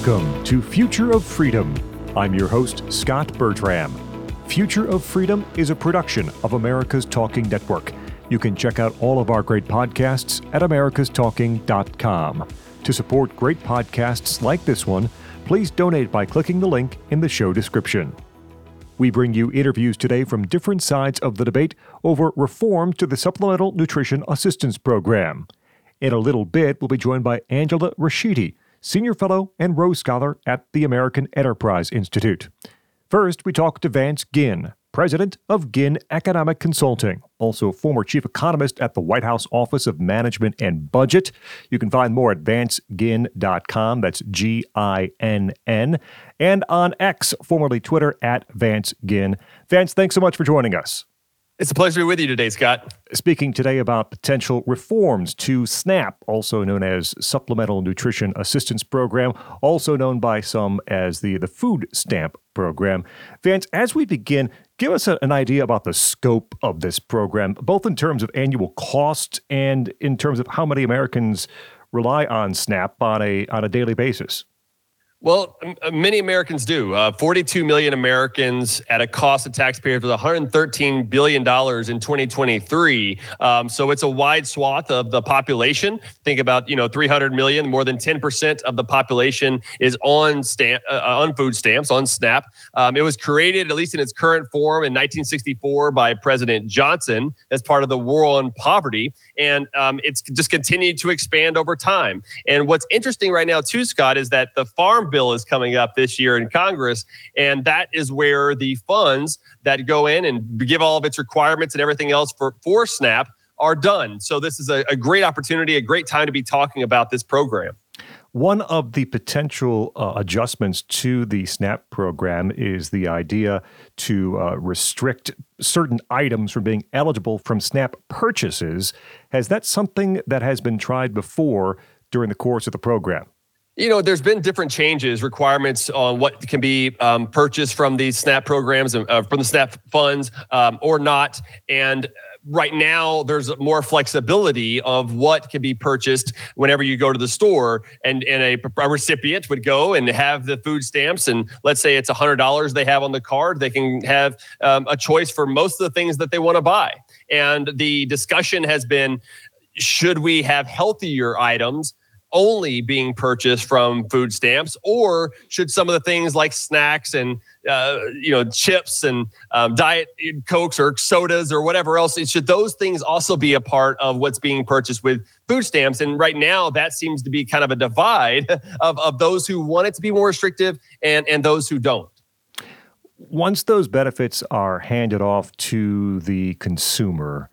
Welcome to Future of Freedom. I'm your host, Scott Bertram. Future of Freedom is a production of America's Talking Network. You can check out all of our great podcasts at americastalking.com. To support great podcasts like this one, please donate by clicking the link in the show description. We bring you interviews today from different sides of the debate over reform to the Supplemental Nutrition Assistance Program. In a little bit, we'll be joined by Angela Rashidi, Senior Fellow and Rhodes Scholar at the American Enterprise Institute. First, we talk to Vance Ginn, President of Ginn Economic Consulting, also former Chief Economist at the White House Office of Management and Budget. You can find more at vanceginn.com, that's Ginn, and on X, formerly Twitter, at Vance Ginn. Vance, thanks so much for joining us. It's a pleasure to be with you today, Scott. Speaking today about potential reforms to SNAP, also known as Supplemental Nutrition Assistance Program, also known by some as the Food Stamp Program. Vance, as we begin, give us an idea about the scope of this program, both in terms of annual cost and in terms of how many Americans rely on SNAP on a daily basis. Well, many Americans do. 42 million Americans at a cost to taxpayers with $113 billion in 2023. So it's a wide swath of the population. Think about, 300 million, more than 10% of the population is on food stamps, on SNAP. It was created, at least in its current form, in 1964 by President Johnson as part of the War on Poverty. And it's just continued to expand over time. And what's interesting right now, too, Scott, is that the Farm Bill is coming up this year in Congress, and that is where the funds that go in and give all of its requirements and everything else for SNAP are done. So this is a great opportunity, a great time to be talking about this program. One of the potential adjustments to the SNAP program is the idea to restrict certain items from being eligible from SNAP purchases. Has that something that has been tried before during the course of the program? There's been different changes, requirements on what can be purchased from these SNAP programs, from the SNAP funds or not. And right now, there's more flexibility of what can be purchased whenever you go to the store. And a recipient would go and have the food stamps. And let's say it's $100 they have on the card. They can have a choice for most of the things that they want to buy. And the discussion has been, should we have healthier items only being purchased from food stamps, or should some of the things like snacks and chips and diet Cokes or sodas or whatever else, should those things also be a part of what's being purchased with food stamps? And right now, that seems to be kind of a divide of those who want it to be more restrictive and those who don't. Once those benefits are handed off to the consumer,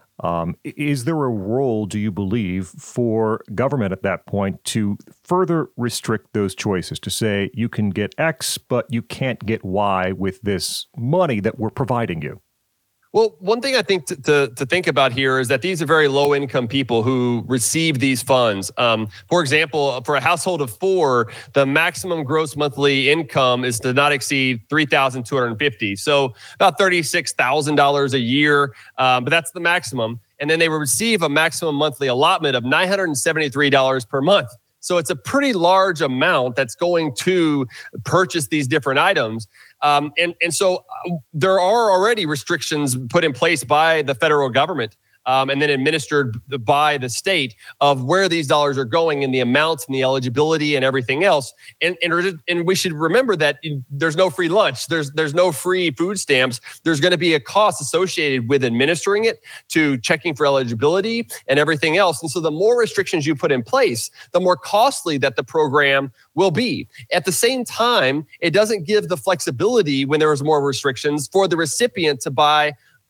is there a role, do you believe, for government at that point to further restrict those choices, to say you can get X, but you can't get Y with this money that we're providing you? Well, one thing I think to think about here is that these are very low-income people who receive these funds. For example, for a household of four, the maximum gross monthly income is to not exceed $3,250. So about $36,000 a year, but that's the maximum. And then they will receive a maximum monthly allotment of $973 per month. So it's a pretty large amount that's going to purchase these different items. And so there are already restrictions put in place by the federal government and then administered by the state of where these dollars are going and the amounts and the eligibility and everything else. And we should remember that there's no free lunch. There's no free food stamps. There's going to be a cost associated with administering it, to checking for eligibility and everything else. And so the more restrictions you put in place, the more costly that the program will be. At the same time, it doesn't give the flexibility when there is more restrictions for the recipient to buy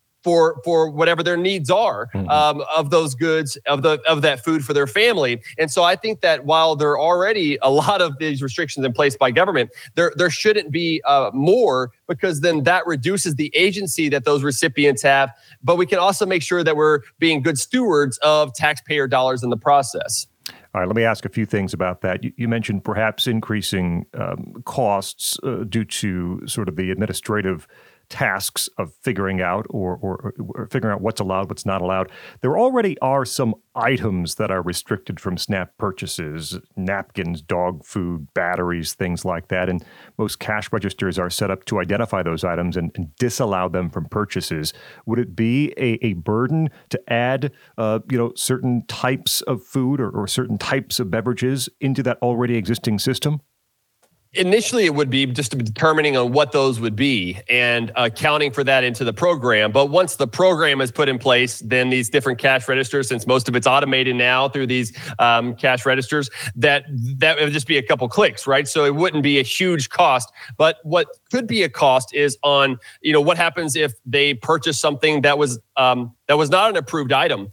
for whatever their needs are of those goods, of that food for their family. And so I think that while there are already a lot of these restrictions in place by government, there shouldn't be more, because then that reduces the agency that those recipients have. But we can also make sure that we're being good stewards of taxpayer dollars in the process. All right, let me ask a few things about that. You mentioned perhaps increasing costs due to sort of the administrative tasks of figuring out or figuring out what's allowed, what's not allowed. There already are some items that are restricted from SNAP purchases: napkins, dog food, batteries, things like that. And most cash registers are set up to identify those items and disallow them from purchases. Would it be a burden to add, certain types of food or certain types of beverages into that already existing system? Initially, it would be just determining on what those would be and accounting for that into the program. But once the program is put in place, then these different cash registers, since most of it's automated now through these cash registers, that would just be a couple clicks, right? So it wouldn't be a huge cost. But what could be a cost is on, what happens if they purchase something that was not an approved item.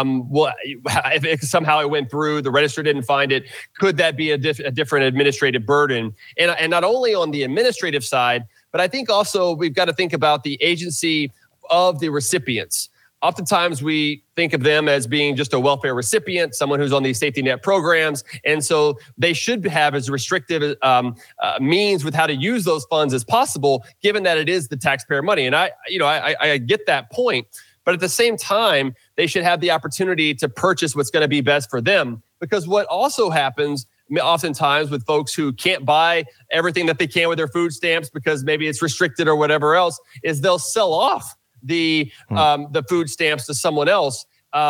If somehow it went through, the register didn't find it, could that be a different administrative burden? And not only on the administrative side, but I think also we've got to think about the agency of the recipients. Oftentimes we think of them as being just a welfare recipient, someone who's on these safety net programs. And so they should have as restrictive means with how to use those funds as possible, given that it is the taxpayer money. And I get that point. But at the same time, they should have the opportunity to purchase what's going to be best for them. Because what also happens oftentimes with folks who can't buy everything that they can with their food stamps because maybe it's restricted or whatever else, is they'll sell off the food stamps to someone else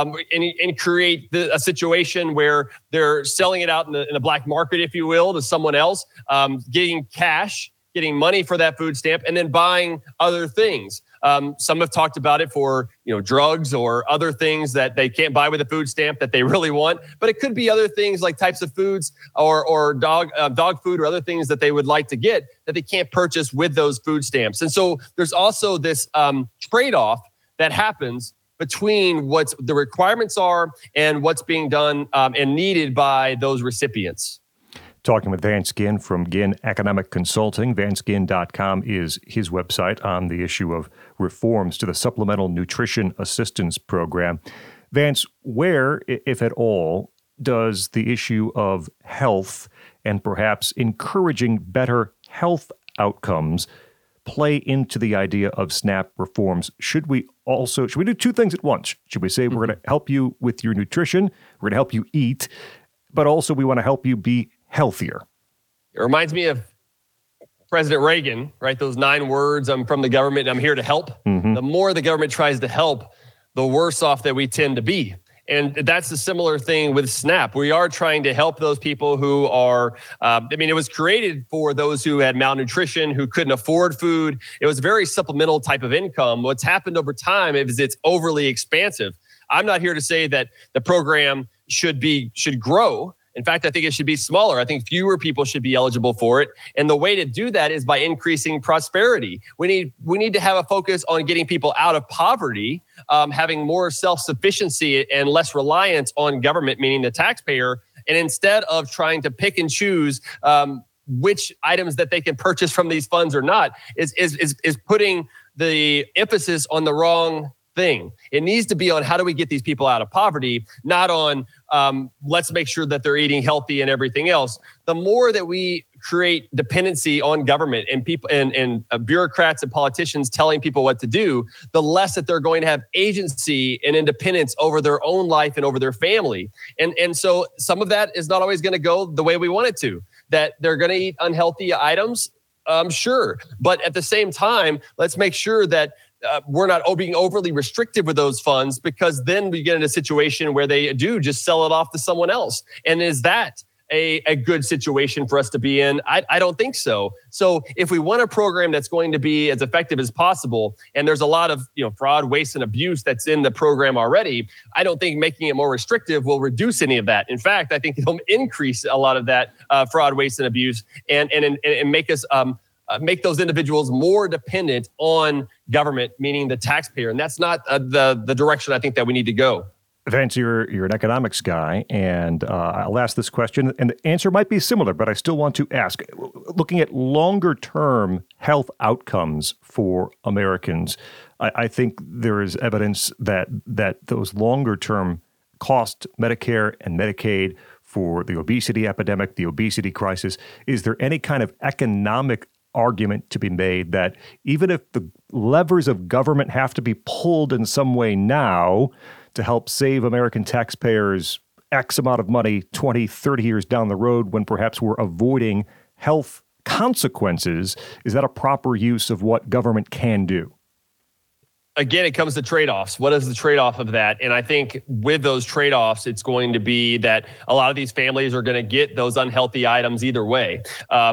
and create a situation where they're selling it out in the black market, if you will, to someone else, getting cash, getting money for that food stamp, and then buying other things. Some have talked about it for drugs or other things that they can't buy with a food stamp that they really want. But it could be other things like types of foods or dog food or other things that they would like to get that they can't purchase with those food stamps. And so there's also this trade-off that happens between what the requirements are and what's being done and needed by those recipients. Talking with Vance Ginn from Ginn Economic Consulting. VanceGinn.com is his website on the issue of reforms to the Supplemental Nutrition Assistance Program. Vance, where, if at all, does the issue of health and perhaps encouraging better health outcomes play into the idea of SNAP reforms? Should we do two things at once? Should we say we're going to help you with your nutrition, we're going to help you eat, but also we want to help you be healthier? It reminds me of President Reagan, right? Those 9 words, I'm from the government and I'm here to help. Mm-hmm. The more the government tries to help, the worse off that we tend to be. And that's a similar thing with SNAP. We are trying to help those people who are, it was created for those who had malnutrition, who couldn't afford food. It was a very supplemental type of income. What's happened over time is it's overly expansive. I'm not here to say that the program should grow. In fact, I think it should be smaller. I think fewer people should be eligible for it. And the way to do that is by increasing prosperity. We need to have a focus on getting people out of poverty, having more self-sufficiency and less reliance on government, meaning the taxpayer. And instead of trying to pick and choose which items that they can purchase from these funds or not, is putting the emphasis on the wrong thing. It needs to be on how do we get these people out of poverty, not on let's make sure that they're eating healthy and everything else. The more that we create dependency on government and people and bureaucrats and politicians telling people what to do, the less that they're going to have agency and independence over their own life and over their family. And so some of that is not always going to go the way we want it to, that they're going to eat unhealthy items. Sure. But at the same time, let's make sure that we're not being overly restrictive with those funds, because then we get in a situation where they do just sell it off to someone else. And is that a good situation for us to be in? I don't think so. So if we want a program that's going to be as effective as possible, and there's a lot of fraud, waste, and abuse that's in the program already, I don't think making it more restrictive will reduce any of that. In fact, I think it'll increase a lot of that fraud, waste, and abuse, and make us make those individuals more dependent on government, meaning the taxpayer. And that's not the direction I think that we need to go. Vance, you're an economics guy, and I'll ask this question, and the answer might be similar, but I still want to ask. Looking at longer-term health outcomes for Americans, I think there is evidence that those longer-term cost Medicare and Medicaid for the obesity epidemic, the obesity crisis, is there any kind of economic argument to be made that even if the levers of government have to be pulled in some way now to help save American taxpayers X amount of money 20, 30 years down the road when perhaps we're avoiding health consequences, is that a proper use of what government can do? Again, it comes to trade-offs. What is the trade-off of that? And I think with those trade-offs, it's going to be that a lot of these families are going to get those unhealthy items either way.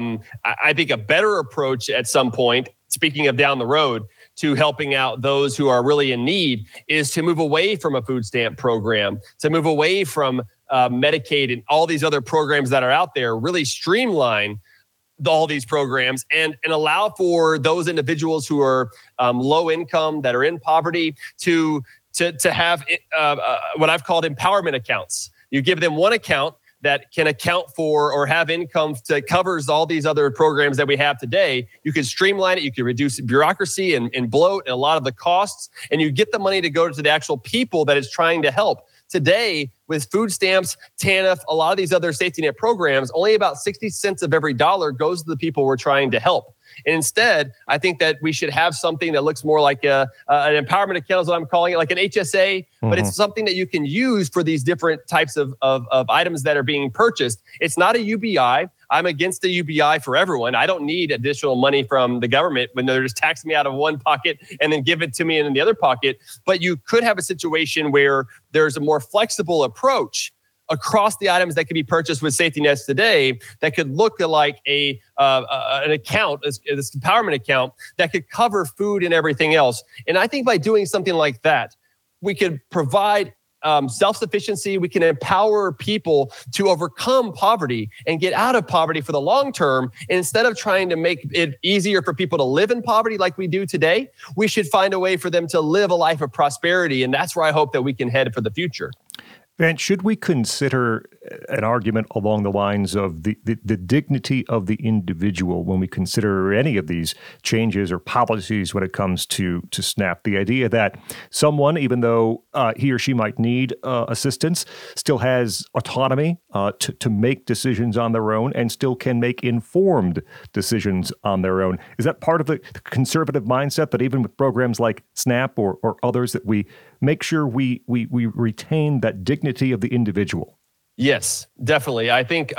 I think a better approach at some point, speaking of down the road, to helping out those who are really in need is to move away from a food stamp program, to move away from Medicaid and all these other programs that are out there, really streamline all these programs and allow for those individuals who are low income, that are in poverty, to have what I've called empowerment accounts. You give them one account that can account for or have income that covers all these other programs that we have today. You can streamline it. You can reduce bureaucracy and bloat and a lot of the costs, and you get the money to go to the actual people that it's trying to help. Today, with food stamps, TANF, a lot of these other safety net programs, only about 60 cents of every dollar goes to the people we're trying to help. And instead, I think that we should have something that looks more like an empowerment account, is what I'm calling it, like an HSA, but it's something that you can use for these different types of items that are being purchased. It's not a UBI. I'm against the UBI for everyone. I don't need additional money from the government when they're just taxing me out of one pocket and then give it to me in the other pocket. But you could have a situation where there's a more flexible approach across the items that can be purchased with safety nets today that could look like an account, this empowerment account that could cover food and everything else. And I think by doing something like that, we could provide self-sufficiency. We can empower people to overcome poverty and get out of poverty for the long term. And instead of trying to make it easier for people to live in poverty like we do today, we should find a way for them to live a life of prosperity. And that's where I hope that we can head for the future. Vance, should we consider an argument along the lines of the dignity of the individual when we consider any of these changes or policies when it comes to SNAP? The idea that someone, even though he or she might need assistance, still has autonomy to make decisions on their own and still can make informed decisions on their own. Is that part of the conservative mindset that even with programs like SNAP or others that we make sure we retain that dignity of the individual? Yes, definitely. I think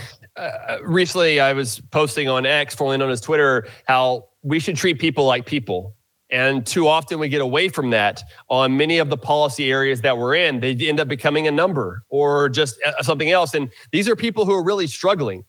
recently I was posting on X, formerly known as Twitter, how we should treat people like people. And too often we get away from that on many of the policy areas that we're in. They end up becoming a number or just something else. And these are people who are really struggling.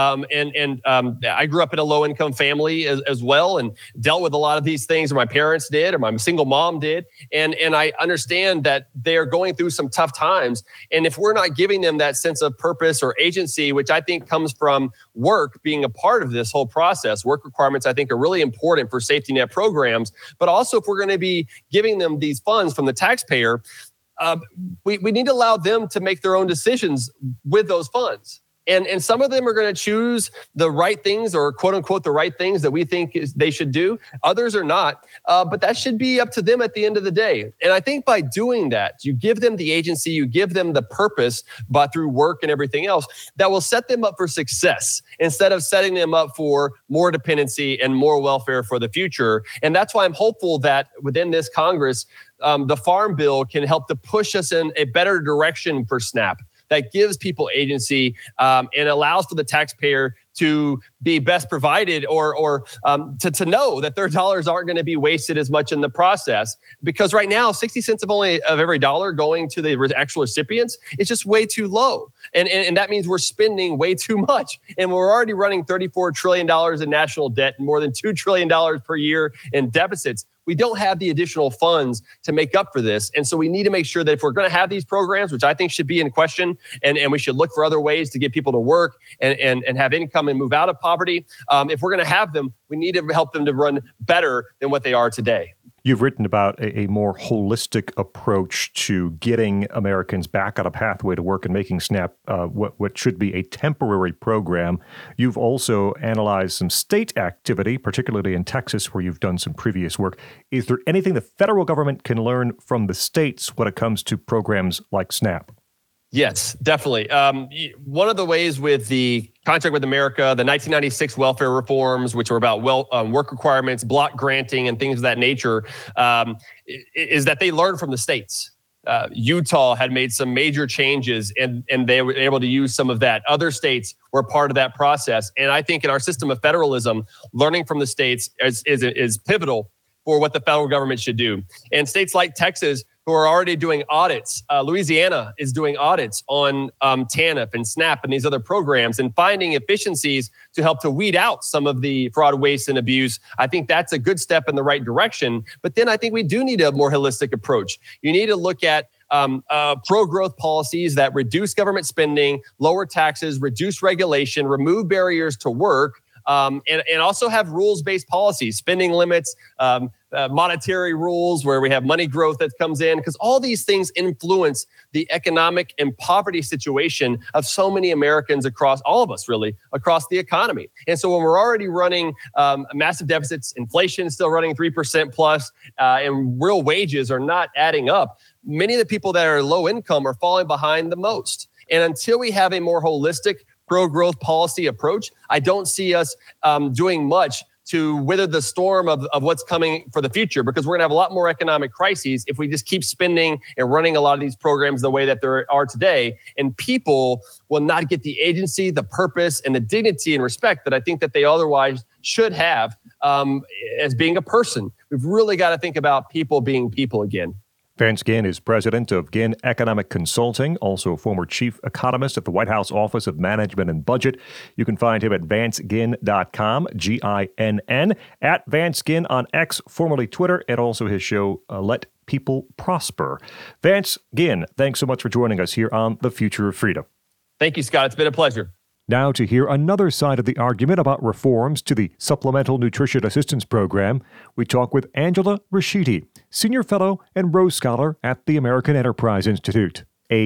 I grew up in a low-income family as well and dealt with a lot of these things, or my parents did, or my single mom did. And I understand that they're going through some tough times. And if we're not giving them that sense of purpose or agency, which I think comes from work being a part of this whole process, work requirements I think are really important for safety net programs. But also if we're going to be giving them these funds from the taxpayer, we need to allow them to make their own decisions with those funds. And some of them are going to choose the right things, or quote unquote, the right things that we think they should do. Others are not. But that should be up to them at the end of the day. And I think by doing that, you give them the agency, you give them the purpose, but through work and everything else, that will set them up for success instead of setting them up for more dependency and more welfare for the future. And that's why I'm hopeful that within this Congress, the Farm Bill can help to push us in a better direction for SNAP that gives people agency and allows for the taxpayer to be best provided or to know that their dollars aren't going to be wasted as much in the process. Because right now, 60 cents of every dollar going to the actual recipients is just way too low. And that means we're spending way too much. And we're already running $34 trillion in national debt and more than $2 trillion per year in deficits. We don't have the additional funds to make up for this. And so we need to make sure that if we're going to have these programs, which I think should be in question, and we should look for other ways to get people to work and have income and move out of poverty. If we're going to have them, we need to help them to run better than what they are today. You've written about a more holistic approach to getting Americans back on a pathway to work and making SNAP what should be a temporary program. You've also analyzed some state activity, particularly in Texas, where you've done some previous work. Is there anything the federal government can learn from the states when it comes to programs like SNAP? Yes, definitely. One of the ways with the Contract with America, the 1996 welfare reforms, which were about work requirements, block granting, and things of that nature, is that they learned from the states. Utah had made some major changes, and they were able to use some of that. Other states were part of that process. And I think in our system of federalism, learning from the states is pivotal for what the federal government should do. And states like Texas, who are already doing audits, Louisiana is doing audits on TANF and SNAP and these other programs and finding efficiencies to help to weed out some of the fraud, waste, and abuse. I think that's a good step in the right direction. But then I think we do need a more holistic approach. You need to look at pro-growth policies that reduce government spending, lower taxes, reduce regulation, remove barriers to work, and also have rules-based policies, spending limits, monetary rules where we have money growth that comes in, because all these things influence the economic and poverty situation of so many Americans across, all of us really, across the economy. And so when we're already running massive deficits, inflation is still running 3% plus, and real wages are not adding up, many of the people that are low income are falling behind the most. And until we have a more holistic pro-growth policy approach, I don't see us doing much to weather the storm of what's coming for the future, because we're going to have a lot more economic crises if we just keep spending and running a lot of these programs the way that there are today. And people will not get the agency, the purpose, and the dignity and respect that I think that they otherwise should have as being a person. We've really got to think about people being people again. Vance Ginn is president of Ginn Economic Consulting, also former chief economist at the White House Office of Management and Budget. You can find him at vanceginn.com, Ginn, at Vance Ginn on X, formerly Twitter, and also his show, Let People Prosper. Vance Ginn, thanks so much for joining us here on The Future of Freedom. Thank you, Scott. It's been a pleasure. Now to hear another side of the argument about reforms to the Supplemental Nutrition Assistance Program, we talk with Angela Rashidi, Senior Fellow and Rhodes Scholar at the American Enterprise Institute,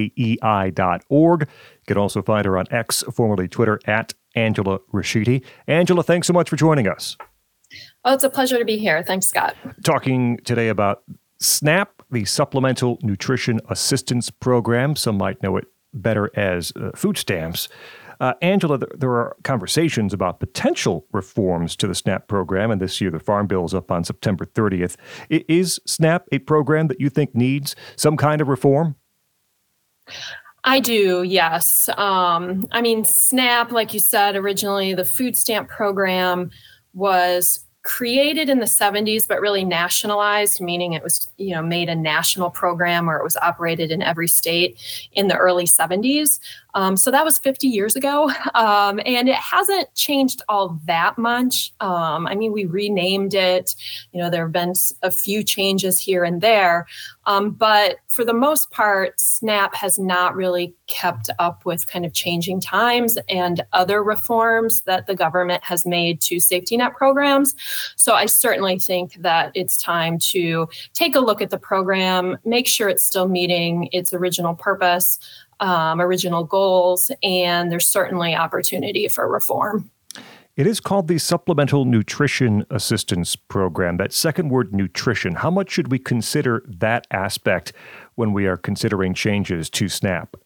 AEI.org. You can also find her on X, formerly Twitter, at Angela Rashidi. Angela, thanks so much for joining us. Oh, it's a pleasure to be here. Thanks, Scott. Talking today about SNAP, the Supplemental Nutrition Assistance Program. Some might know it better as food stamps. Angela, there are conversations about potential reforms to the SNAP program, and this year the Farm Bill is up on September 30th. Is SNAP a program that you think needs some kind of reform? I do, yes. SNAP, like you said, originally the food stamp program was created in the 70s, but really nationalized, meaning it was, made a national program where it was operated in every state in the early 70s. So that was 50 years ago. And it hasn't changed all that much. We renamed it. There have been a few changes here and there. But for the most part, SNAP has not really kept up with kind of changing times and other reforms that the government has made to safety net programs. So I certainly think that it's time to take a look at the program, make sure it's still meeting its original purpose, original goals, and there's certainly opportunity for reform. It is called the Supplemental Nutrition Assistance Program. That second word, nutrition, how much should we consider that aspect when we are considering changes to SNAP?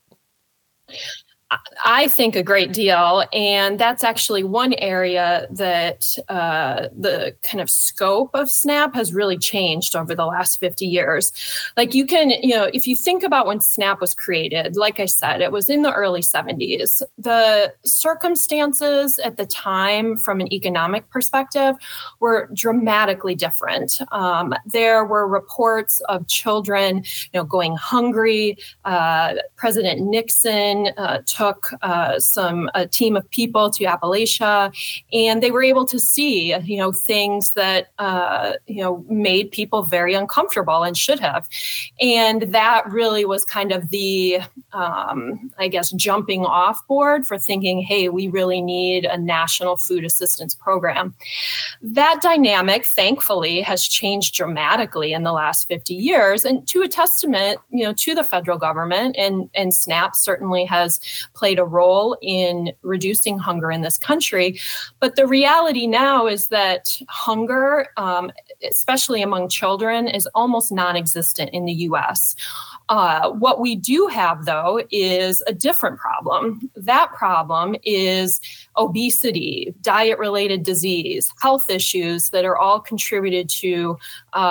I think a great deal. And that's actually one area that the kind of scope of SNAP has really changed over the last 50 years. Like you can, if you think about when SNAP was created, like I said, it was in the early 70s. The circumstances at the time from an economic perspective were dramatically different. There were reports of children, going hungry. President Nixon took a team of people to Appalachia, and they were able to see, things that, made people very uncomfortable and should have. And that really was kind of the, jumping off board for thinking, hey, we really need a national food assistance program. That dynamic, thankfully, has changed dramatically in the last 50 years. And to a testament, to the federal government, and SNAP certainly has played a role in reducing hunger in this country. But the reality now is that hunger, especially among children, is almost non-existent in the U.S. What we do have, though, is a different problem. That problem is obesity, diet-related disease, health issues that are all contributed to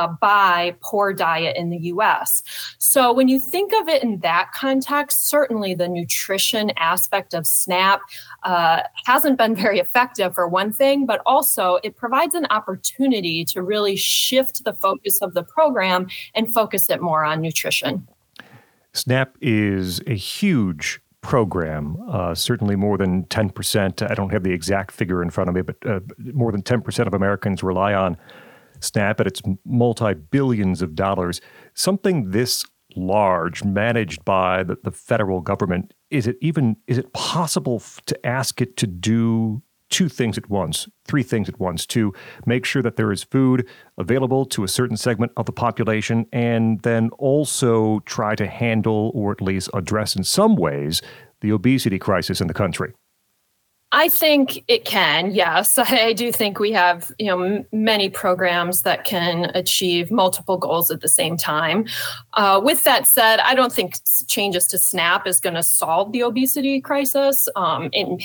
by poor diet in the U.S. So when you think of it in that context, certainly the nutrition aspect of SNAP hasn't been very effective, for one thing, but also it provides an opportunity to really shift the focus of the program and focus it more on nutrition. SNAP is a huge program, certainly more than 10%. I don't have the exact figure in front of me, but more than 10% of Americans rely on SNAP, and it's multi-billions of dollars. Something this large, managed by the federal government, is it possible to ask it to do three things at once, to make sure that there is food available to a certain segment of the population, and then also try to handle, or at least address in some ways, the obesity crisis in the country? I think it can, yes. I do think we have, many programs that can achieve multiple goals at the same time. With that said, I don't think changes to SNAP is going to solve the obesity crisis in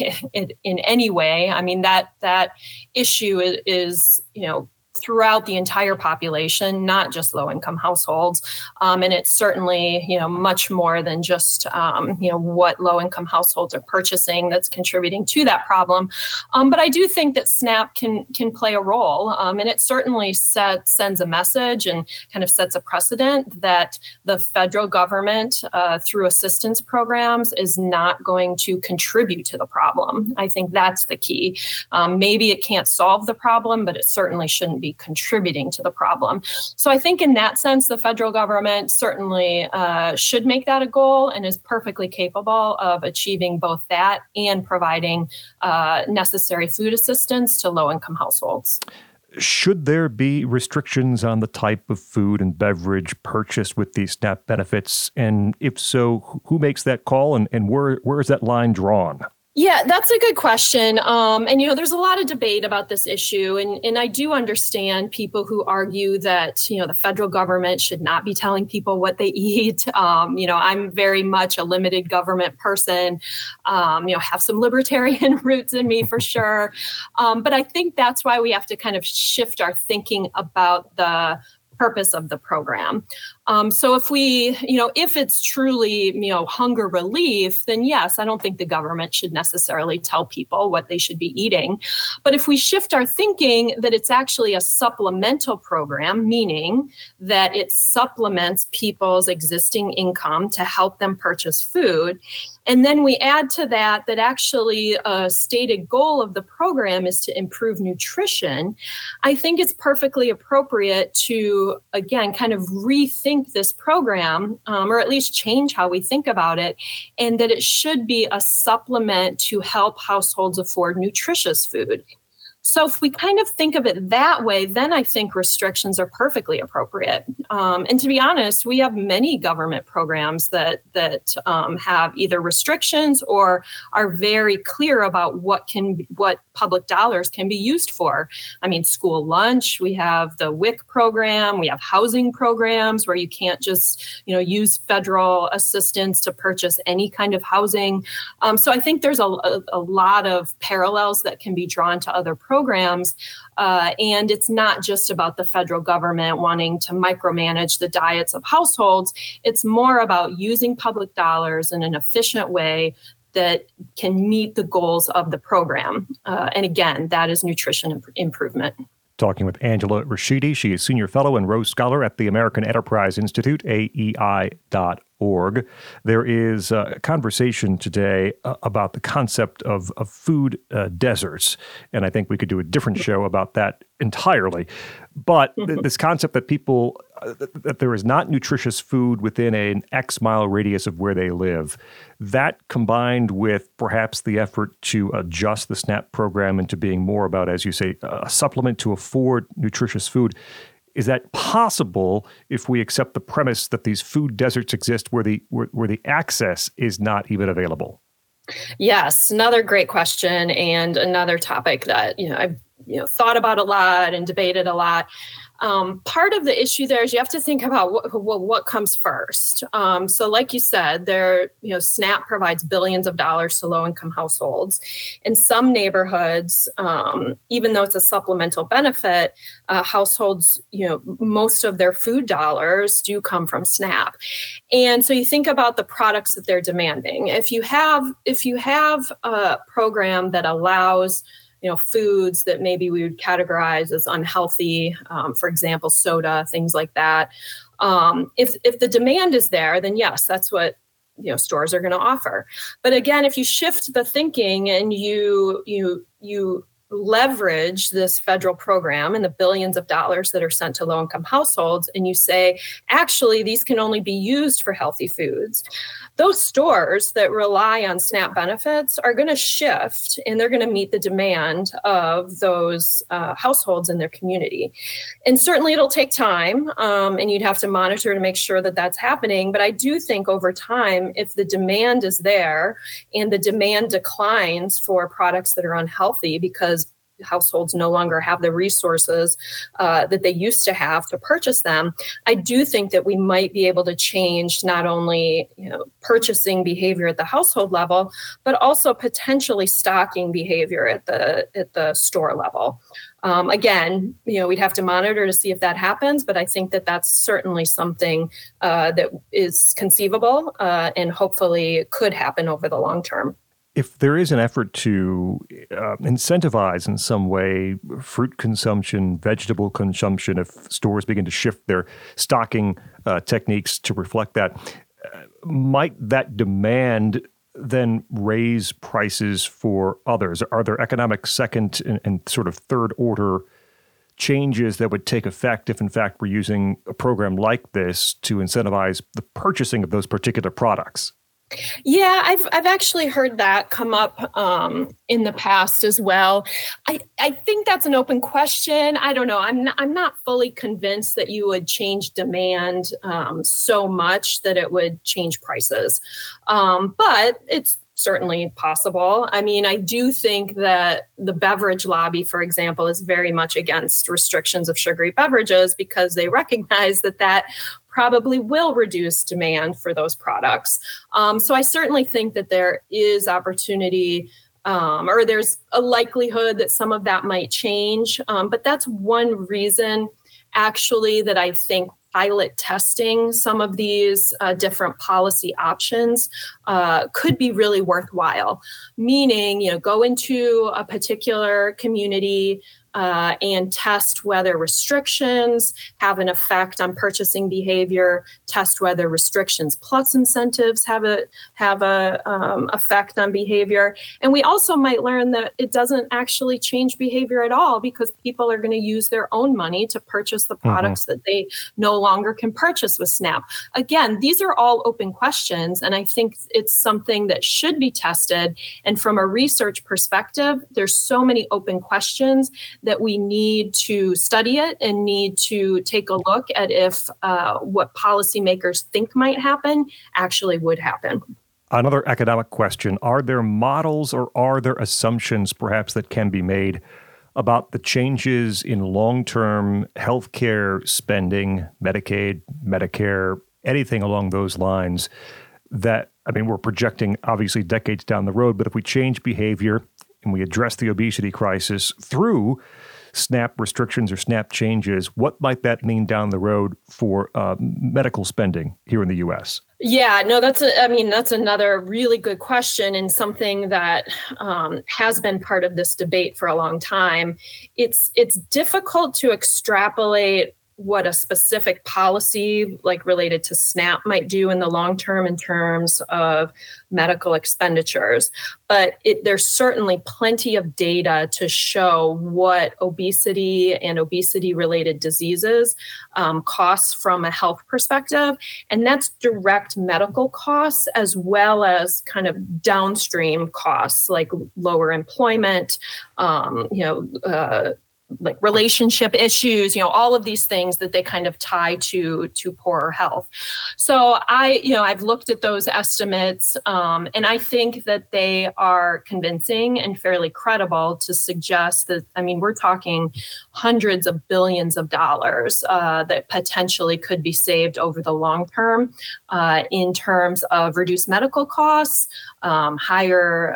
any way. I mean, that issue is throughout the entire population, not just low-income households. And it's certainly, much more than just, what low-income households are purchasing that's contributing to that problem. But I do think that SNAP can play a role. And it certainly sends a message and kind of sets a precedent that the federal government, through assistance programs, is not going to contribute to the problem. I think that's the key. Maybe it can't solve the problem, but it certainly shouldn't be contributing to the problem. So I think in that sense, the federal government certainly should make that a goal and is perfectly capable of achieving both that and providing necessary food assistance to low-income households. Should there be restrictions on the type of food and beverage purchased with these SNAP benefits? And if so, who makes that call, and where is that line drawn? Yeah, that's a good question. And, there's a lot of debate about this issue. And I do understand people who argue that, the federal government should not be telling people what they eat. I'm very much a limited government person, have some libertarian roots in me for sure. But I think that's why we have to kind of shift our thinking about the purpose of the program. So if if it's truly, hunger relief, then yes, I don't think the government should necessarily tell people what they should be eating. But if we shift our thinking that it's actually a supplemental program, meaning that it supplements people's existing income to help them purchase food, and then we add to that actually a stated goal of the program is to improve nutrition, I think it's perfectly appropriate to, again, kind of rethink this program, or at least change how we think about it, and that it should be a supplement to help households afford nutritious food. So if we kind of think of it that way, then I think restrictions are perfectly appropriate. And to be honest, we have many government programs that have either restrictions or are very clear about what public dollars can be used for. I mean, school lunch, we have the WIC program, we have housing programs where you can't just, use federal assistance to purchase any kind of housing. So I think there's a lot of parallels that can be drawn to other programs. And it's not just about the federal government wanting to micromanage the diets of households. It's more about using public dollars in an efficient way that can meet the goals of the program. And again, that is nutrition improvement. Talking with Angela Rashidi. She is Senior Fellow and Rose Scholar at the American Enterprise Institute, AEI.org. There is a conversation today about the concept of food deserts, and I think we could do a different show about that entirely. But this concept that that there is not nutritious food within an X mile radius of where they live, that combined with perhaps the effort to adjust the SNAP program into being more about, as you say, a supplement to afford nutritious food. Is that possible if we accept the premise that these food deserts exist where the access is not even available? Yes, another great question and another topic that I've thought about a lot and debated a lot. Part of the issue there is you have to think about what comes first. So, like you said, SNAP provides billions of dollars to low-income households. In some neighborhoods, even though it's a supplemental benefit, households, most of their food dollars do come from SNAP. And so you think about the products that they're demanding. If you have a program that allows foods that maybe we would categorize as unhealthy, for example, soda, things like that. If the demand is there, then yes, that's what stores are going to offer. But again, if you shift the thinking and you leverage this federal program and the billions of dollars that are sent to low-income households, and you say, actually, these can only be used for healthy foods, those stores that rely on SNAP benefits are going to shift, and they're going to meet the demand of those households in their community. And certainly it'll take time, and you'd have to monitor to make sure that that's happening. But I do think over time, if the demand is there and the demand declines for products that are unhealthy because households no longer have the resources that they used to have to purchase them, I do think that we might be able to change not only purchasing behavior at the household level, but also potentially stocking behavior at the store level. Again, we'd have to monitor to see if that happens, but I think that that's certainly something that is conceivable and hopefully could happen over the long term. If there is an effort to incentivize in some way fruit consumption, vegetable consumption, if stores begin to shift their stocking techniques to reflect that, might that demand then raise prices for others? Are there economic second and sort of third order changes that would take effect if, in fact, we're using a program like this to incentivize the purchasing of those particular products? Yeah, I've actually heard that come up in the past as well. I think that's an open question. I don't know. I'm not fully convinced that you would change demand so much that it would change prices. But it's certainly possible. I mean, I do think that the beverage lobby, for example, is very much against restrictions of sugary beverages because they recognize that probably will reduce demand for those products. So I certainly think that there is opportunity or there's a likelihood that some of that might change. But that's one reason, actually, that I think pilot testing some of these different policy options could be really worthwhile. Meaning, go into a particular community and test whether restrictions have an effect on purchasing behavior, test whether restrictions plus incentives have a effect on behavior. And we also might learn that it doesn't actually change behavior at all because people are going to use their own money to purchase the products that they no longer can purchase with SNAP. Again, these are all open questions, and I think it's something that should be tested. And from a research perspective, there's so many open questions that we need to study it and need to take a look at if what policymakers think might happen actually would happen. Another economic question. Are there models or are there assumptions perhaps that can be made about the changes in long-term healthcare spending, Medicaid, Medicare, anything along those lines that, we're projecting obviously decades down the road, but if we change behavior and we address the obesity crisis through SNAP restrictions or SNAP changes, what might that mean down the road for medical spending here in the U.S.? Yeah, no, that's another really good question and something that has been part of this debate for a long time. It's difficult to extrapolate what a specific policy like related to SNAP might do in the long term in terms of medical expenditures. But there's certainly plenty of data to show what obesity and obesity-related diseases costs from a health perspective. And that's direct medical costs as well as kind of downstream costs like lower employment, like relationship issues, all of these things that they kind of tie to poorer health. So I've looked at those estimates, and I think that they are convincing and fairly credible to suggest that, we're talking hundreds of billions of dollars that potentially could be saved over the long term in terms of reduced medical costs, higher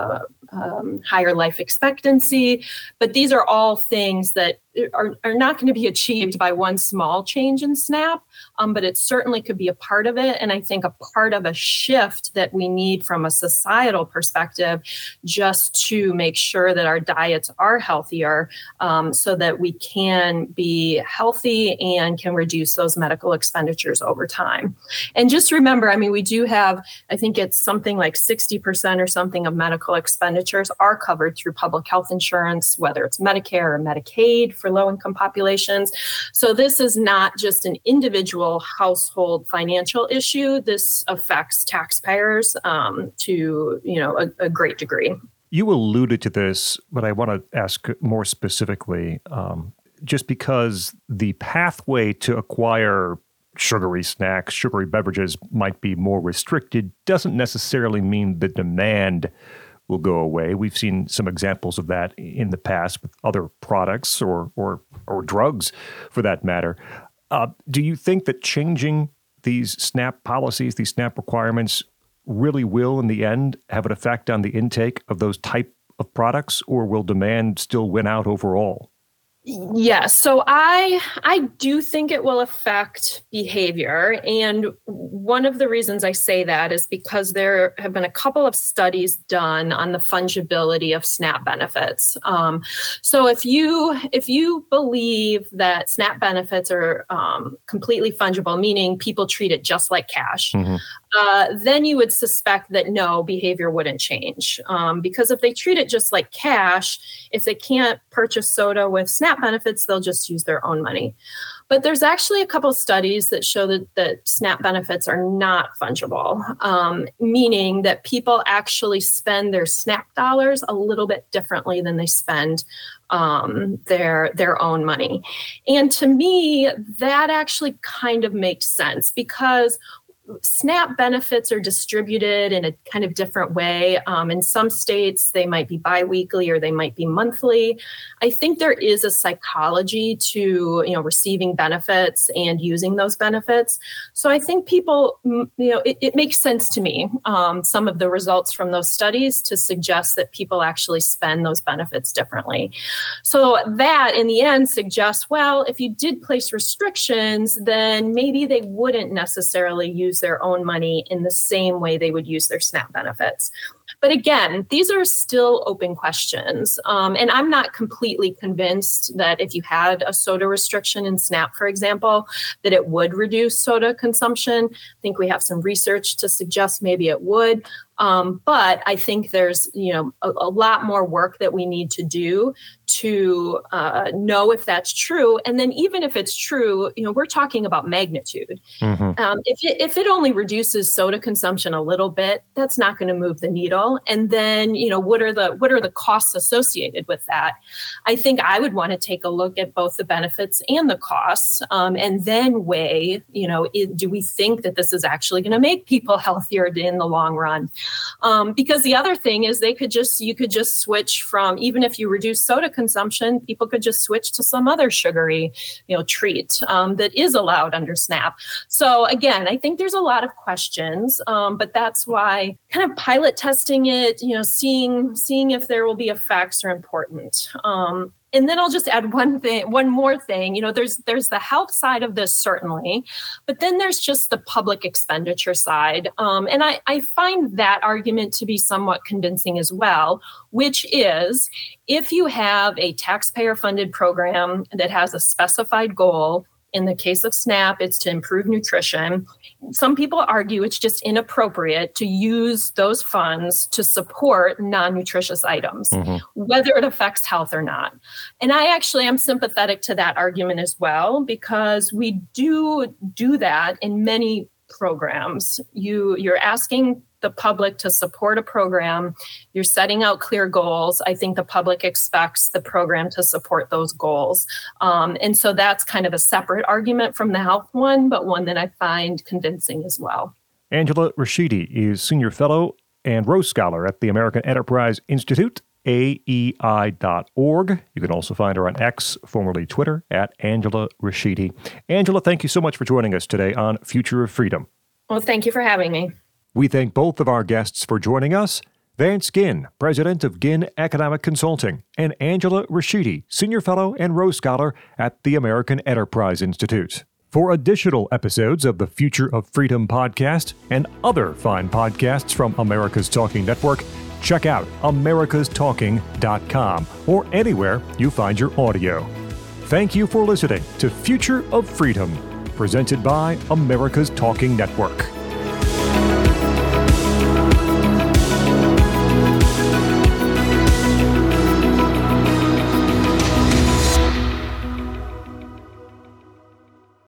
life expectancy. But these are all things that are not going to be achieved by one small change in SNAP, but it certainly could be a part of it. And I think a part of a shift that we need from a societal perspective, just to make sure that our diets are healthier, so that we can be healthy and can reduce those medical expenditures over time. And just remember, we do have, I think it's something like 60% or something of medical expenditures are covered through public health insurance, whether it's Medicare or Medicaid for low-income populations. So this is not just an individual household financial issue. This affects taxpayers to a great degree. You alluded to this, but I want to ask more specifically, just because the pathway to acquire sugary snacks, sugary beverages might be more restricted, doesn't necessarily mean the demand will go away. We've seen some examples of that in the past with other products or drugs, for that matter. Do you think that changing these SNAP policies, these SNAP requirements, really will, in the end, have an effect on the intake of those type of products, or will demand still win out overall? Yes. So I do think it will affect behavior. And one of the reasons I say that is because there have been a couple of studies done on the fungibility of SNAP benefits. So if you believe that SNAP benefits are completely fungible, meaning people treat it just like cash, then you would suspect that no, behavior wouldn't change. Because if they treat it just like cash, if they can't purchase soda with SNAP benefits, they'll just use their own money. But there's actually a couple studies that show that SNAP benefits are not fungible, meaning that people actually spend their SNAP dollars a little bit differently than they spend their own money. And to me, that actually kind of makes sense, because SNAP benefits are distributed in a kind of different way. In some states, they might be biweekly or they might be monthly. I think there is a psychology to, receiving benefits and using those benefits. So I think people, it makes sense to me, some of the results from those studies to suggest that people actually spend those benefits differently. So that in the end suggests, well, if you did place restrictions, then maybe they wouldn't necessarily use their own money in the same way they would use their SNAP benefits. But again, these are still open questions. And I'm not completely convinced that if you had a soda restriction in SNAP, for example, that it would reduce soda consumption. I think we have some research to suggest maybe it would. But I think there's, a lot more work that we need to do to know if that's true. And then even if it's true, we're talking about magnitude. If it only reduces soda consumption a little bit, that's not going to move the needle. And then, what are the costs associated with that? I think I would want to take a look at both the benefits and the costs, and then weigh, do we think that this is actually going to make people healthier in the long run? Because the other thing is you could just switch from, even if you reduce soda consumption, people could just switch to some other sugary, treat that is allowed under SNAP. So again, I think there's a lot of questions, but that's why kind of pilot testing it, seeing if there will be effects are important. And then I'll just add one more thing. There's the health side of this, certainly, but then there's just the public expenditure side. And I find that argument to be somewhat convincing as well, which is if you have a taxpayer-funded program that has a specified goal, in the case of SNAP, it's to improve nutrition. Some people argue it's just inappropriate to use those funds to support non-nutritious items, whether it affects health or not. And I actually am sympathetic to that argument as well, because we do that in many programs. You're asking the public to support a program. You're setting out clear goals. I think the public expects the program to support those goals. And so that's kind of a separate argument from the health one, but one that I find convincing as well. Angela Rashidi is Senior Fellow and Rose Scholar at the American Enterprise Institute, AEI.org. You can also find her on X, formerly Twitter, at Angela Rashidi. Angela, thank you so much for joining us today on Future of Freedom. Well, thank you for having me. We thank both of our guests for joining us. Vance Ginn, President of Ginn Economic Consulting, and Angela Rashidi, Senior Fellow and Rose Scholar at the American Enterprise Institute. For additional episodes of the Future of Freedom podcast and other fine podcasts from America's Talking Network, check out americastalking.com or anywhere you find your audio. Thank you for listening to Future of Freedom, presented by America's Talking Network.